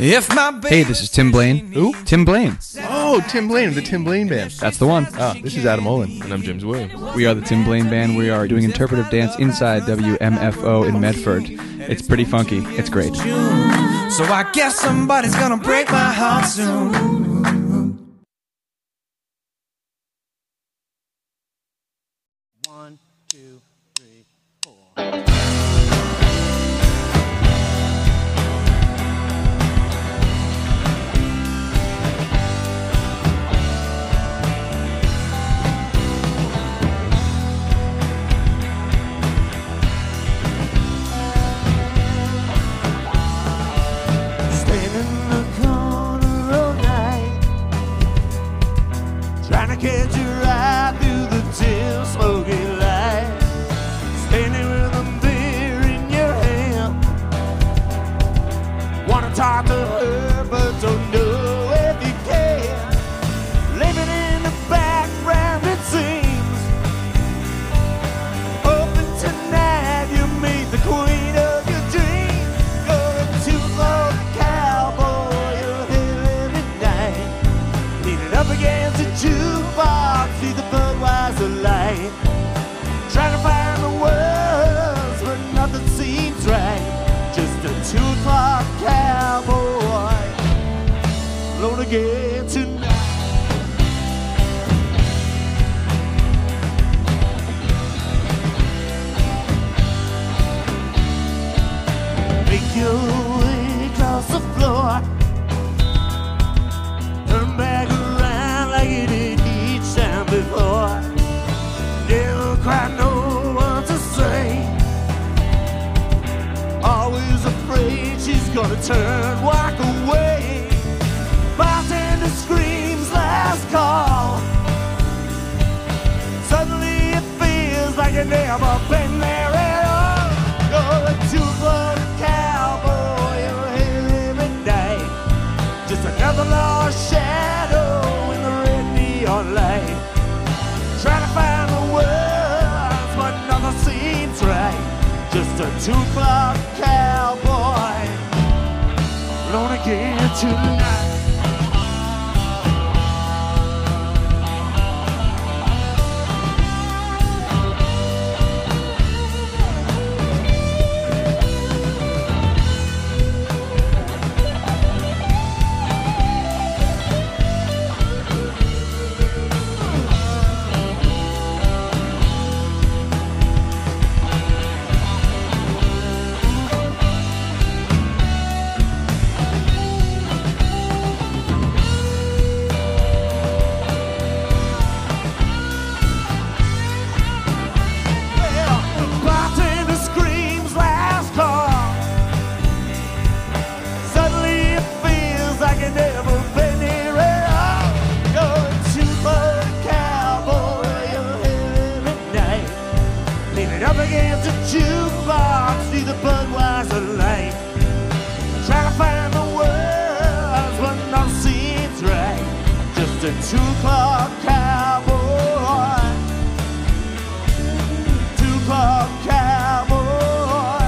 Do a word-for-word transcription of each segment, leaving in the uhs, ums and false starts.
If my Hey, this is Tim Blaine. Who? Tim Blaine. Oh, Tim Blaine of the Tim Blaine Band. That's the one. Oh, this is Adam Olin. And I'm James Williams. We are the Tim Blaine Band. We are doing interpretive dance inside W M F O in Medford. It's pretty funky. It's great. So I guess somebody's gonna break my heart soon. One, two, three, four. Stand in the corner all night, trying to catch your eye through the dim smoky light. Standing with a beer in your hand, wanna talk to her but don't know if you can. Living in the background it seems, hoping tonight you meet the queen of your dreams. Going to the cowboy, you're here every night, leaning up against the jukebox, see the Budweiser light, trying to find the words but nothing seems right. Just a two o'clock cowboy, alone again tonight. Make your way across the floor, turn back around like you did each time before. Never quite know what to say, always afraid she's gonna turn, walk away. Bartender screams last call, suddenly it feels like you've never been there at all. You're a two-foot cowboy, you're here every night, just another lost shadow in the red neon light, trying to find the words but nothing seems right. Just a two-o'clock cowboy, alone again tonight. Well, the bartender screams last call, suddenly it feels like you've never been here at all. You're a two-foot cowboy, you're here every night, leaning up against the jukebox, see the Budweiser light, trying to find the words but nothing seems right. Just a two-o'clock cowboy, two-o'clock cowboy,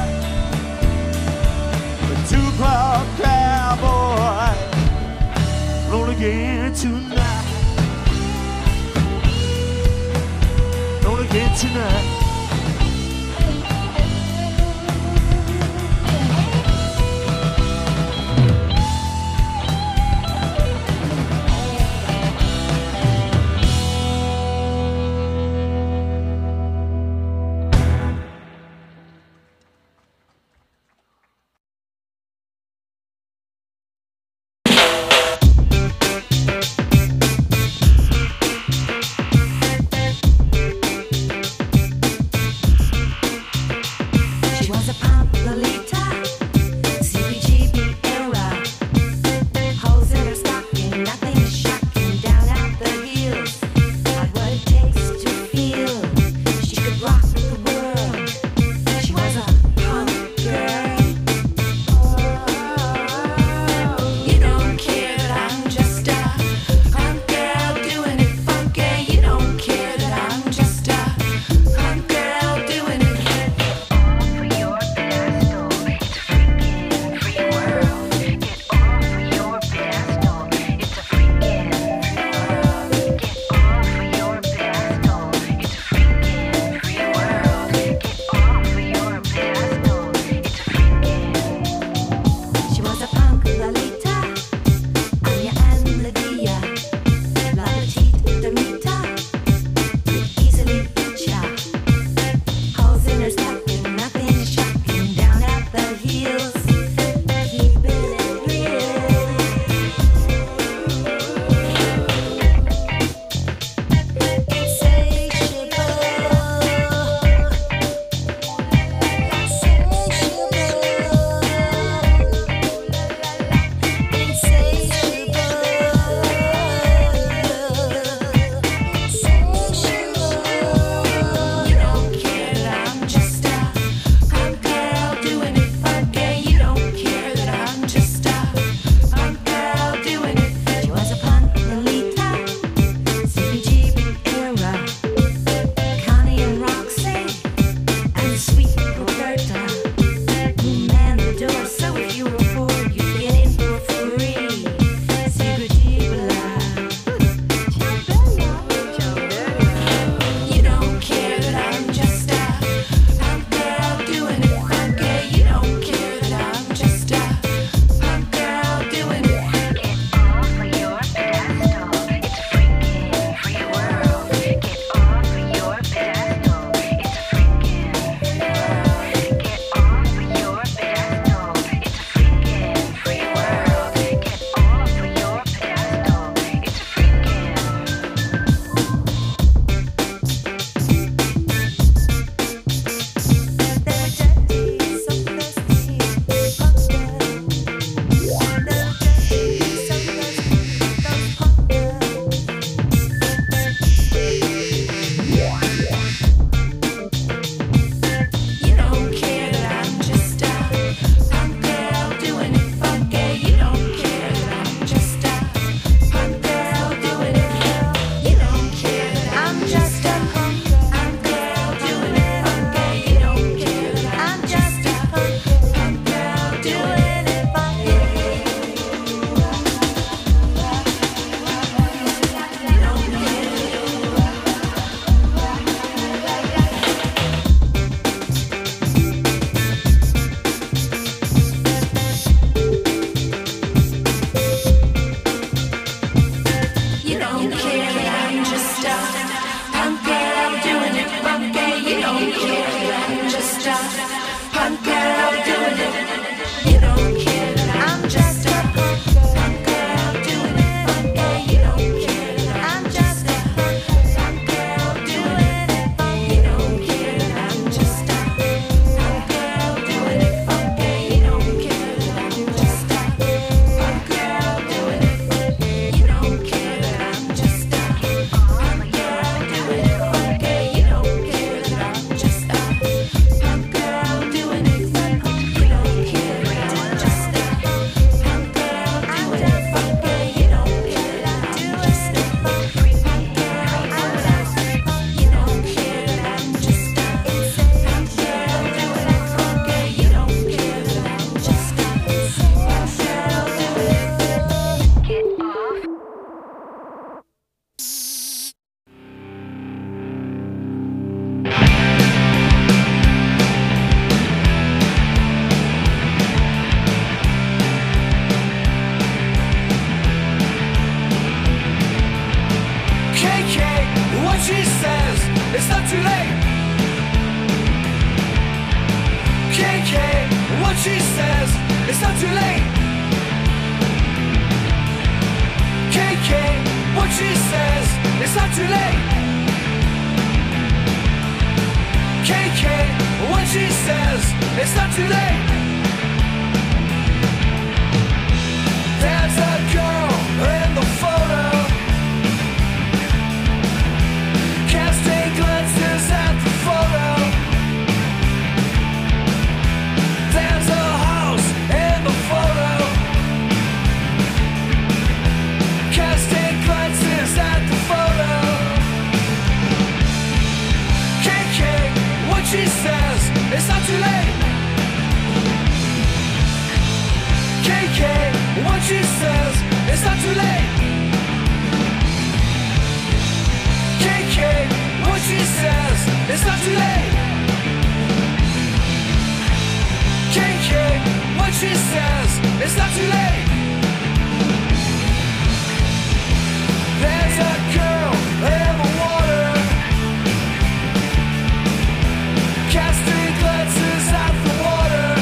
a two-o'clock cowboy, alone again tonight, alone again tonight. it's not too late. K K, what she says, it's not too late. K K, what she says, it's not too late. K K, what she says, it's not too late. There's a girl in the photo, casting glances at the photo. There's a house in the photo, casting glances at the photo. K K, what she says, it's not too late. K K, what she says, it's not too late. K K, what she says, it's not too late. K K, what she says, it's not too late. There's a girl in the water, casting glances at the water.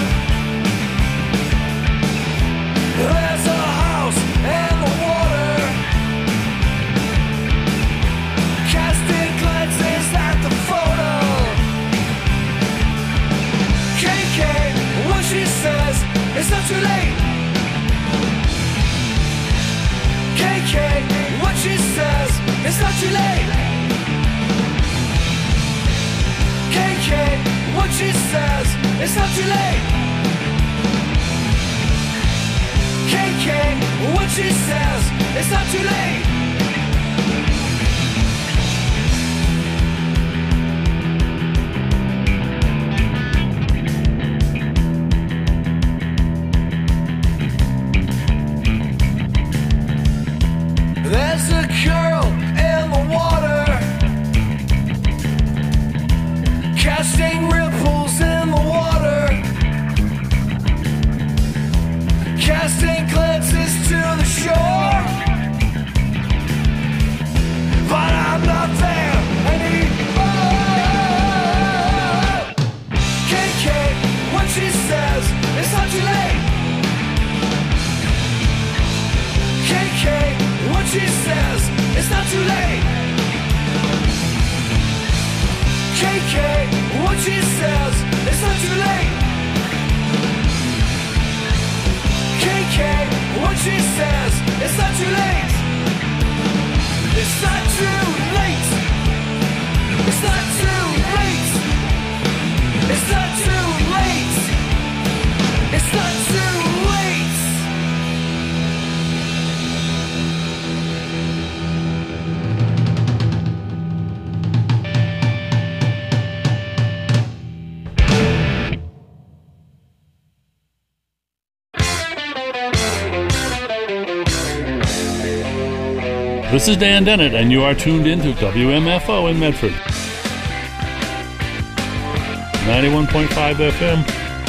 There's a house in the water, casting glances at the photo. K K, what she says, it's not too late. K K, what she says, it's not too late. K K, what she says, it's not too late. K K, what she says, it's not too late. There's a girl in the water, casting ripples in the water, casting glances to the shore. But I'm not there anymore. K K, what she says, it's not too late. K K, what she says, it's not too late. K K, what she says, it's not too late. K K, what she says, it's not too late. It's not too late. It's not too late. It's not too late. It's not too late. This is Dan Dennett, and you are tuned in to W M F O in Medford. ninety-one point five F M,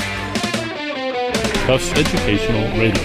Tufts Educational Radio.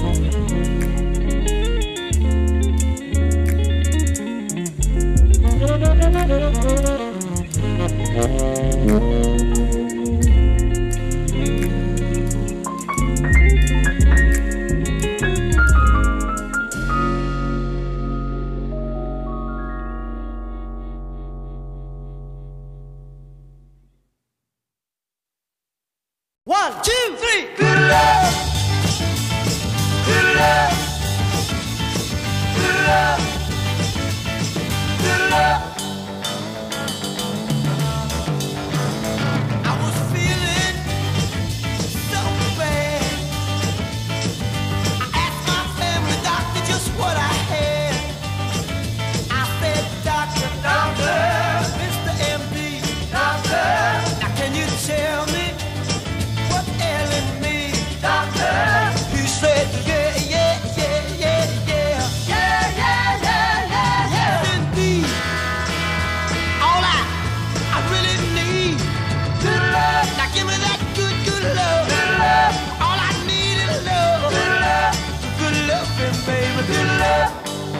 One, two, three. Good love. Good love. Good love. Good love. I was feeling so bad. I asked my family doctor just what I had. I said, Doctor, Doctor, Mister M D, Doctor, now can you tell me what's ailing me, Doctor? He said, yeah, yeah, yeah, yeah, yeah. Yeah, yeah, yeah, yeah, yeah. Indeed, all I, I really need, good love. Now give me that good, good love. Good love. All I need is love. Good love. Good loving, baby. Good love.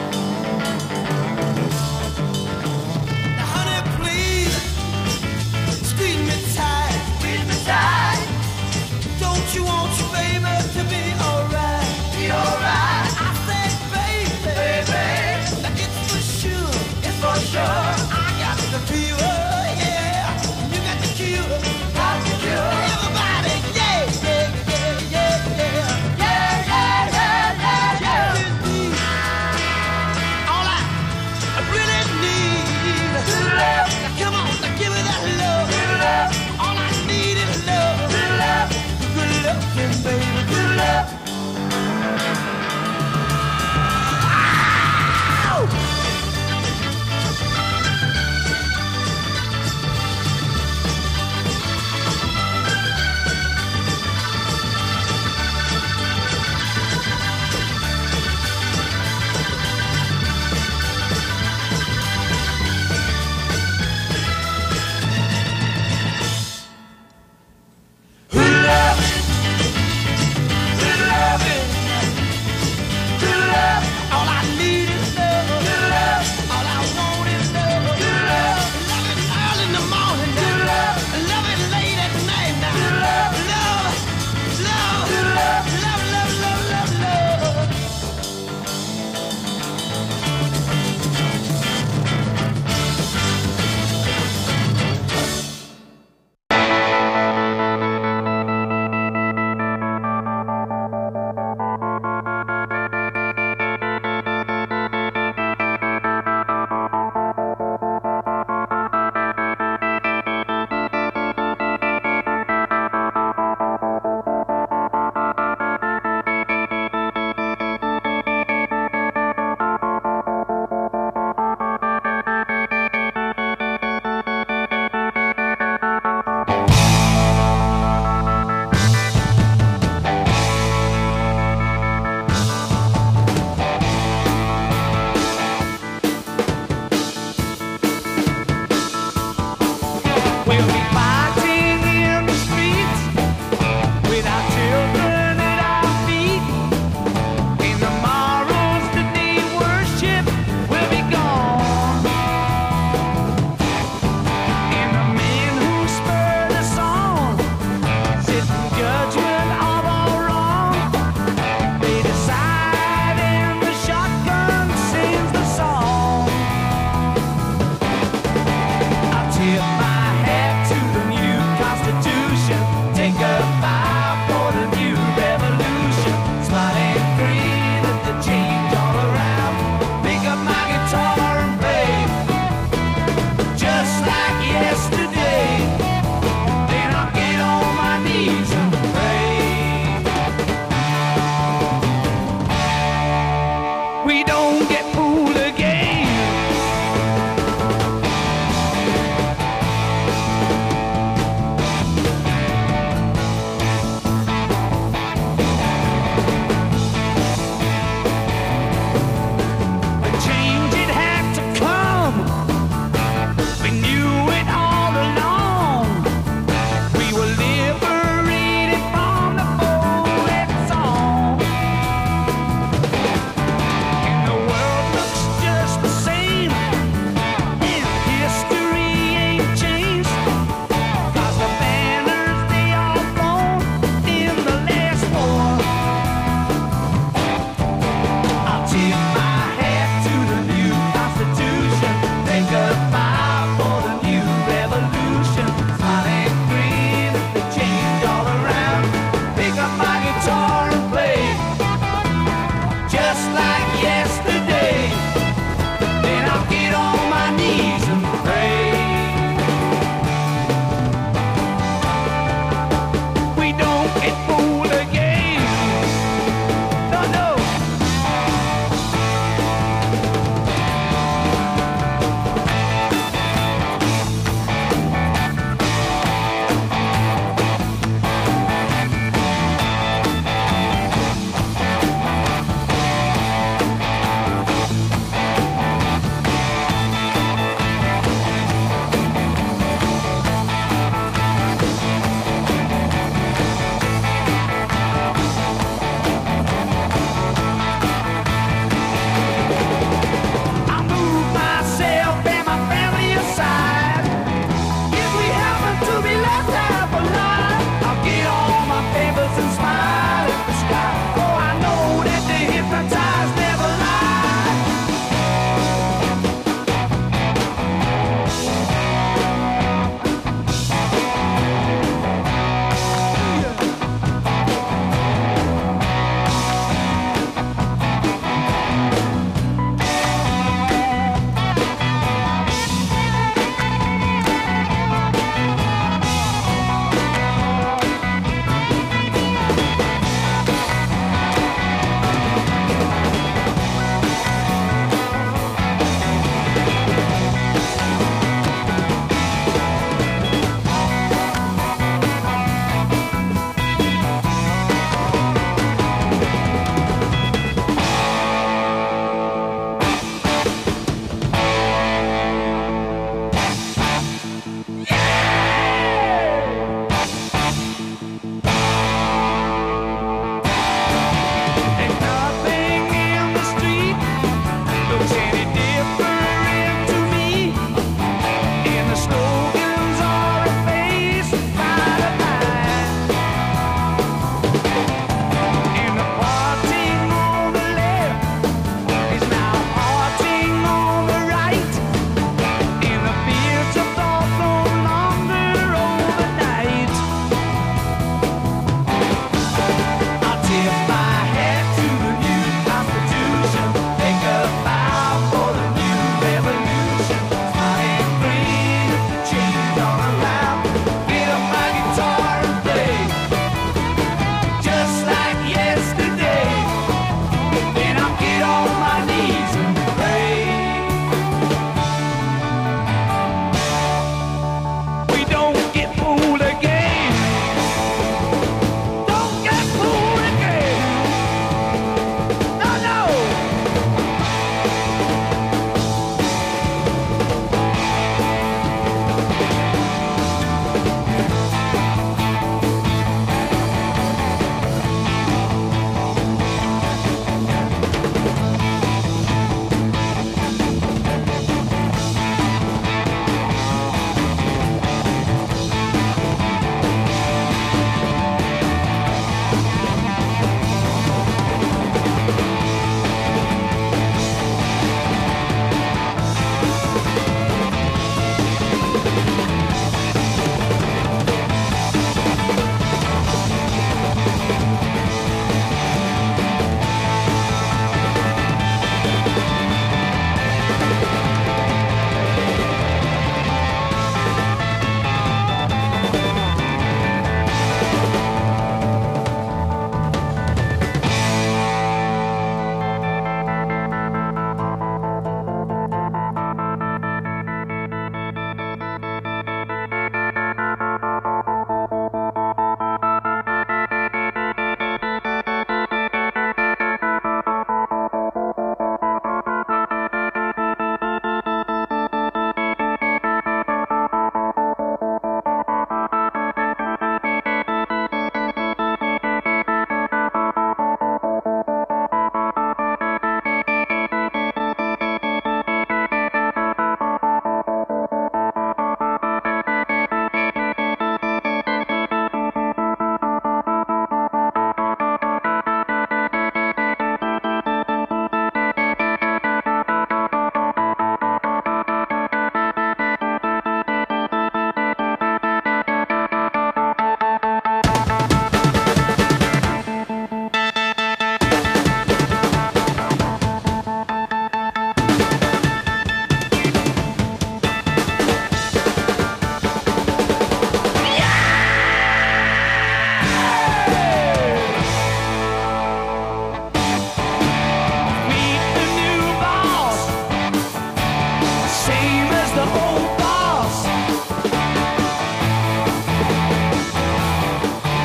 Now, honey, please, squeeze me tight. Squeeze me tight. Don't you want your baby to be alright? Be alright. I said, baby, baby, now it's for sure, it's for sure. I got the fever, yeah. You got the cure, got the cure. Everybody, yeah, yeah, yeah, yeah, yeah, yeah, yeah, yeah, yeah, yeah. Indeed, all I, I really need, good love. Now come on, now give me that love, good love. All I need is love, good love. Good loving, baby, good love. get fooled again. No, no.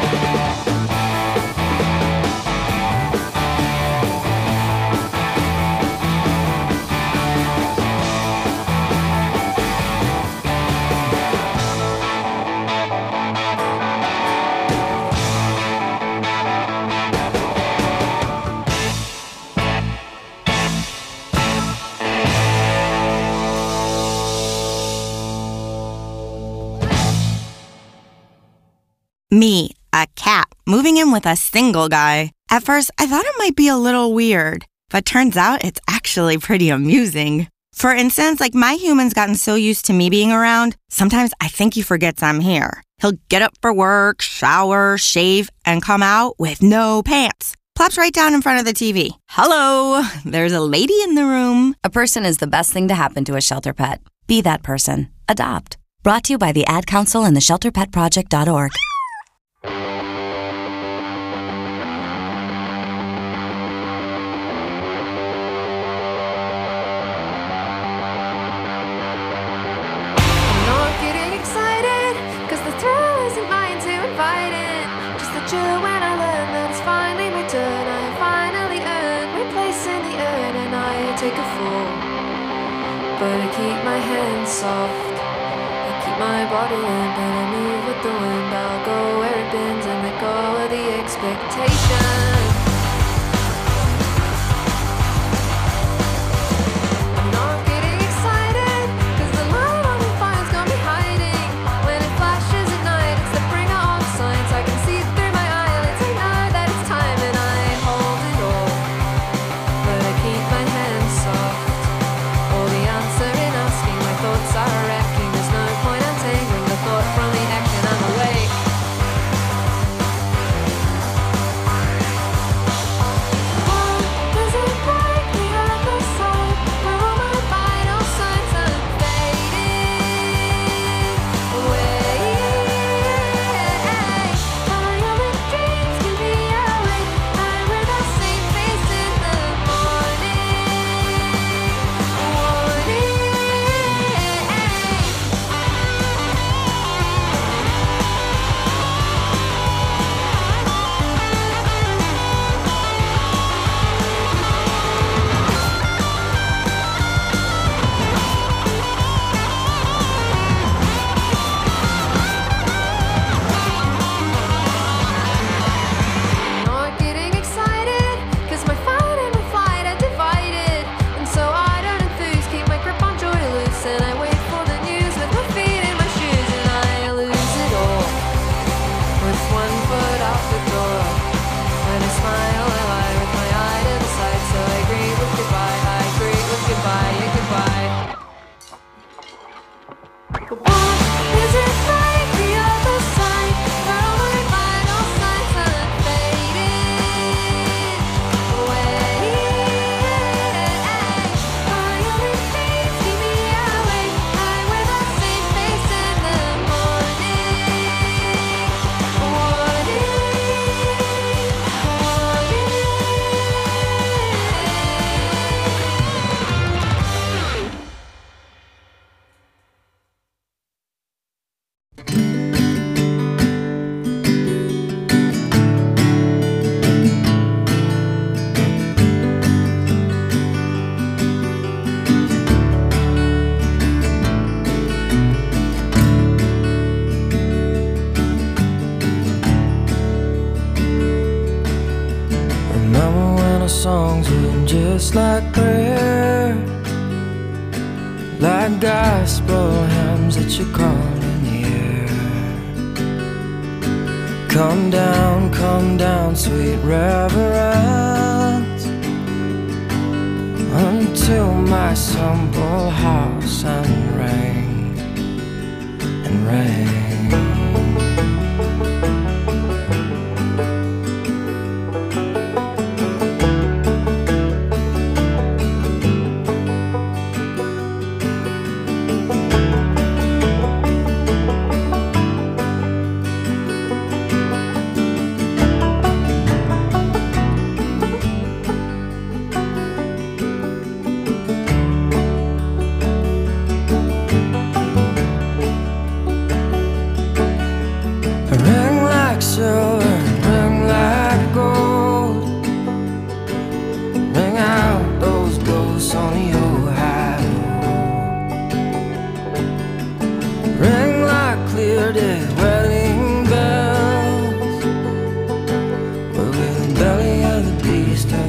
Me, a cat, moving in with a single guy. At first, I thought it might be a little weird, but turns out it's actually pretty amusing. For instance, like my human's gotten so used to me being around, sometimes I think he forgets I'm here. He'll get up for work, shower, shave, and come out with no pants. Plops right down in front of the T V. Hello, there's a lady in the room. A person is the best thing to happen to a shelter pet. Be that person. Adopt. Brought to you by the Ad Council and the shelter pet project dot org. But I keep my hands soft, I keep my body limp, and I move with the wind. I'll go where it bends and let go of the expectation. I'm not getting excited, cause the light on the fire's got me hiding. When it flashes at night, it's the bringer of signs. I can see through my eyelids, I know that it's time, and I hold it all. But I keep my hands soft. Thoughts are wrecking, there's no point untangling the thought from the action. I'm awake. Oh, does it break the other side where all my vital signs are fading away? My other dreams keep me awake. I wear the same face in the morning. Warning. Not getting excited, cause my fight and my flight are divided. And so I don't enthuse, keep my grip on joy loose. And I wait for the news with my feet in my shoes. And I lose it all, with one foot out the door. When I smile, I lie with my eye to the side. So I greet with goodbye, I greet with goodbye, yeah, goodbye. But what is it like the other side, where all my vital signs are fading away? My other dreams keep me awake. I wear the same face in the morning. Warning, Remember when our songs were just like prayer, like gospel hymns that you call in the air. Come down, come down, sweet reverence, until my simple house and rain and rain.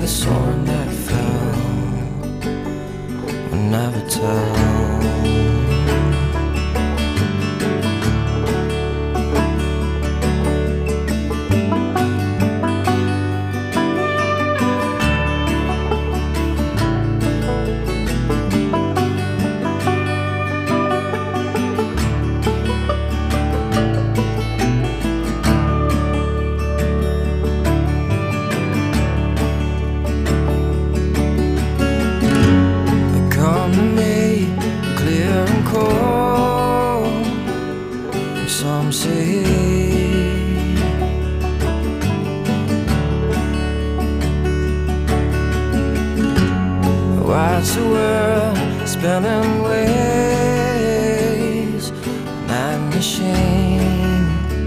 the sword that fell will never tell. Watch the world spinning ways, night machine.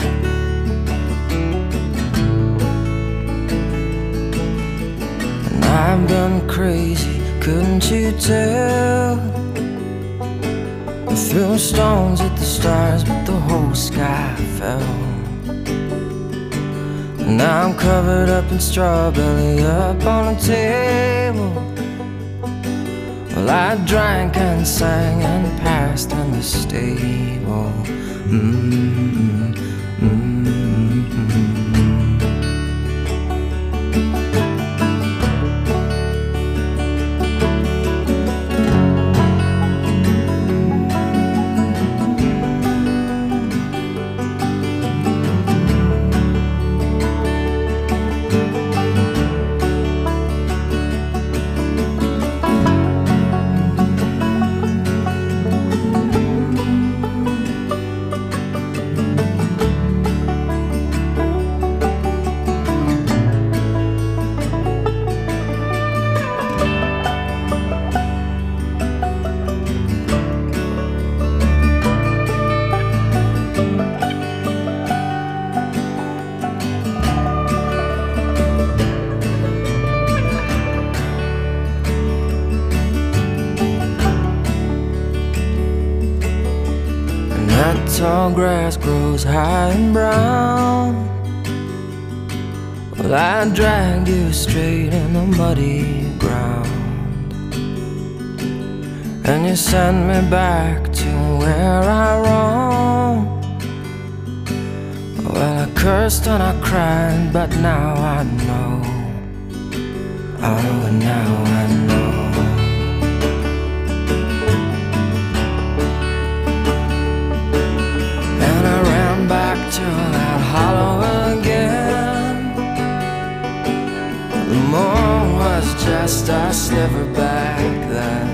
And I've been crazy, couldn't you tell? I threw stones at the stars, but the whole sky fell. And now I'm covered up in straw, belly up on a table. Well, I drank and sang and passed in the stable. Mm-hmm. Mm-hmm. Tall grass grows high and brown. Well, I dragged you straight in the muddy ground, and you sent me back to where I roamed. Well, I cursed and I cried, but now I know. Oh, now I know. To that hollow again. The moon was just a sliver back then,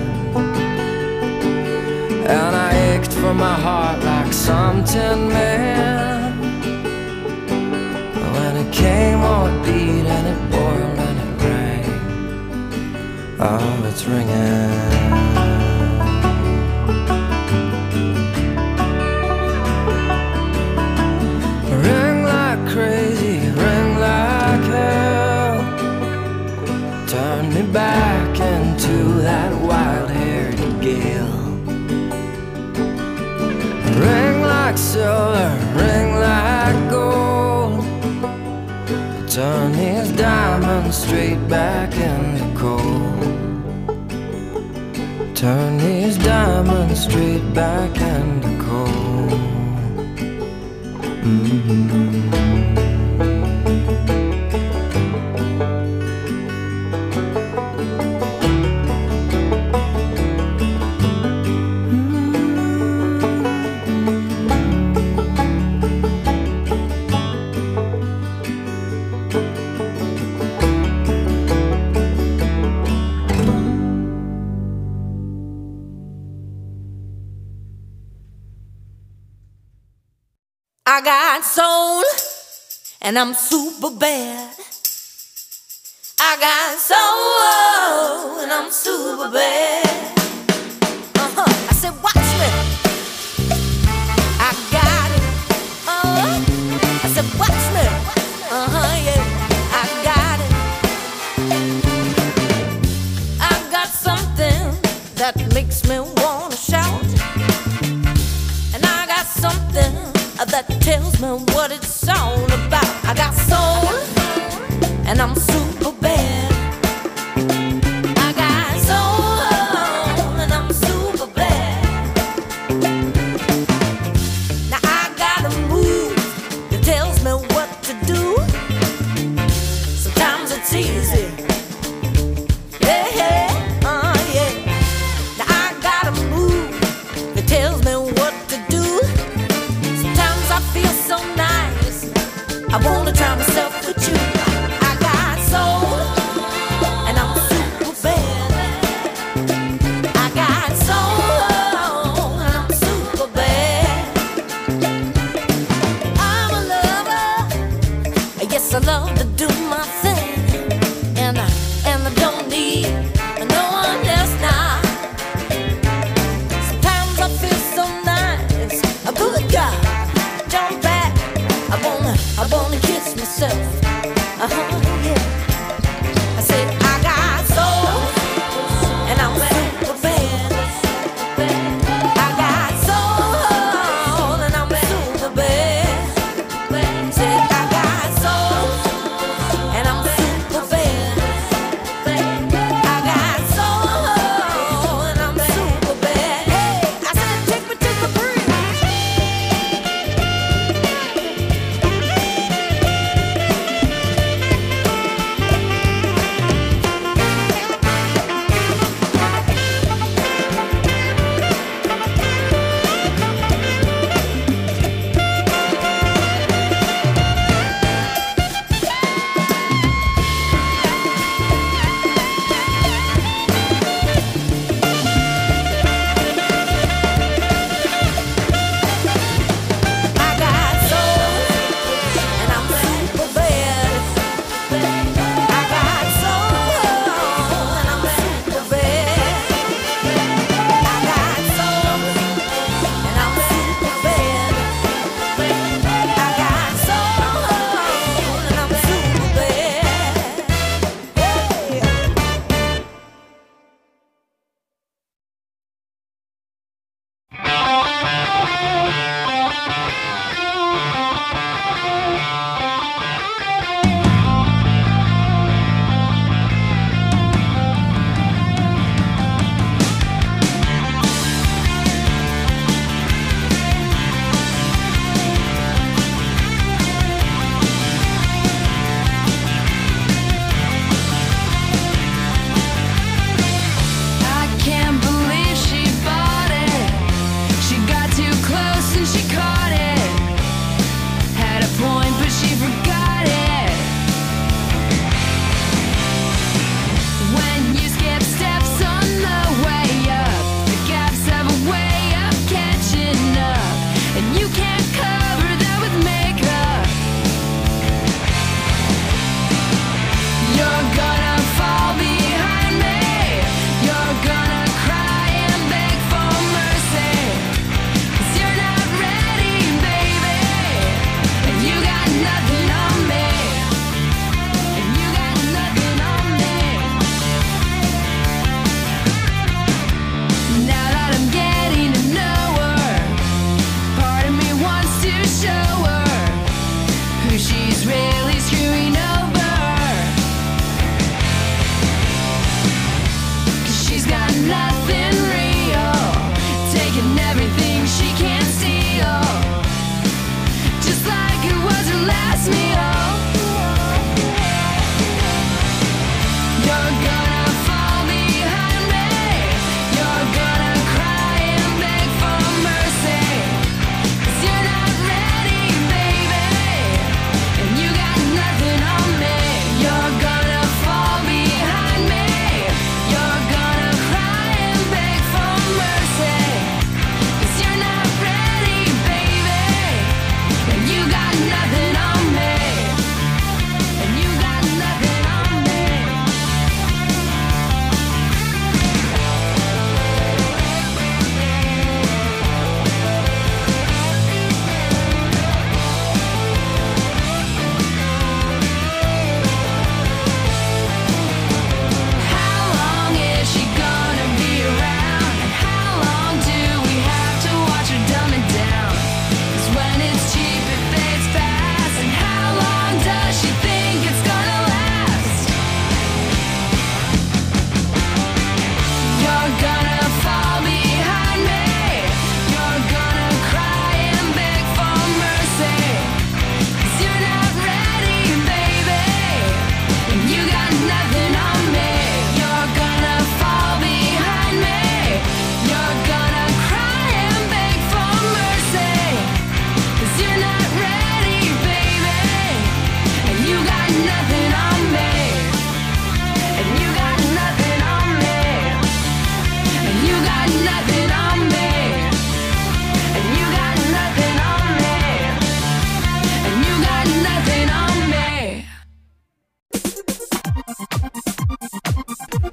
and I ached for my heart like some tin man. When it came, oh, it beat and it boiled and it rang. Oh, it's ringing. Crazy, ring like hell. Turn me back into that wild-haired gale. Ring like silver, ring like gold. Turn these diamonds straight back into coal. Turn these diamonds straight back into coal. Mm-hmm. I got soul, and I'm super bad. I got soul, and I'm super bad. Uh-huh. I said, watch me. I got it. Uh-huh. I said, watch me. Uh-huh, yeah. I got it. I got something that makes me wanna shout. And I got something that tells me what it's all about. I got soul, and I'm super bad. Yes, I love to do my thing, and I, and I don't need no one else now. Sometimes I feel so nice, a good guy, jump back. I wanna, I wanna kiss myself. Uh-huh, yeah. I said I got soul, and I'm super bad. I got soul, and I'm super bad. Said I got soul, and I'm super bad. I got soul, and I'm super bad. Hey, I said take me to the bridge.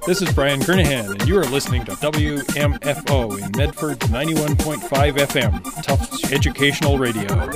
This is Brian Kernahan, and you are listening to W M F O in Medford's ninety-one point five F M, Tufts Educational Radio.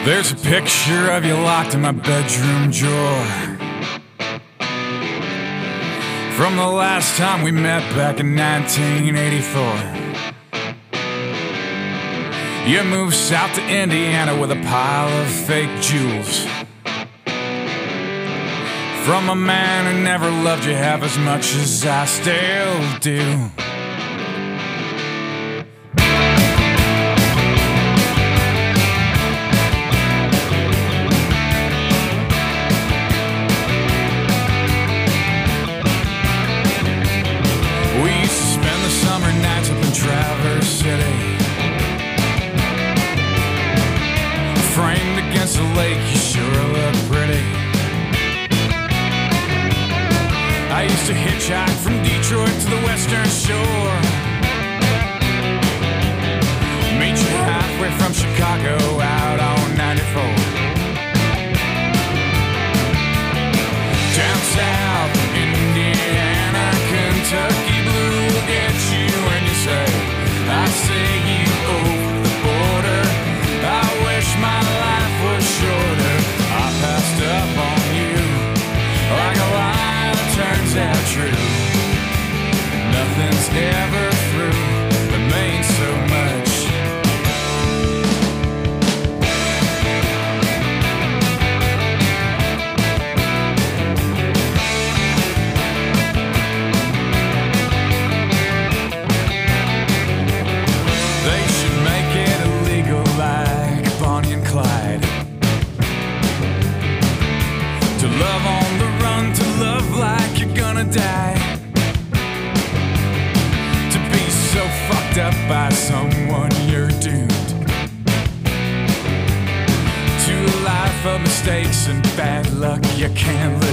There's a picture of you locked in my bedroom drawer from the last time we met back in nineteen eighty-four. You moved south to Indiana with a pile of fake jewels from a man who never loved you half as much as I still do. Traverse City, framed against the lake, you sure look pretty. I used to hitchhike from Detroit to the Western Shore, meet you halfway from Chicago out on ninety-four. Down south, Indiana, Kentucky Blue will get you when you say, I see you over the border. I wish my life was shorter. I passed up on you like a lie that turns out true. Nothing's ever through that means so much. To love on the run, to love like you're gonna die, to be so fucked up by someone you're doomed to a life of mistakes and bad luck you can't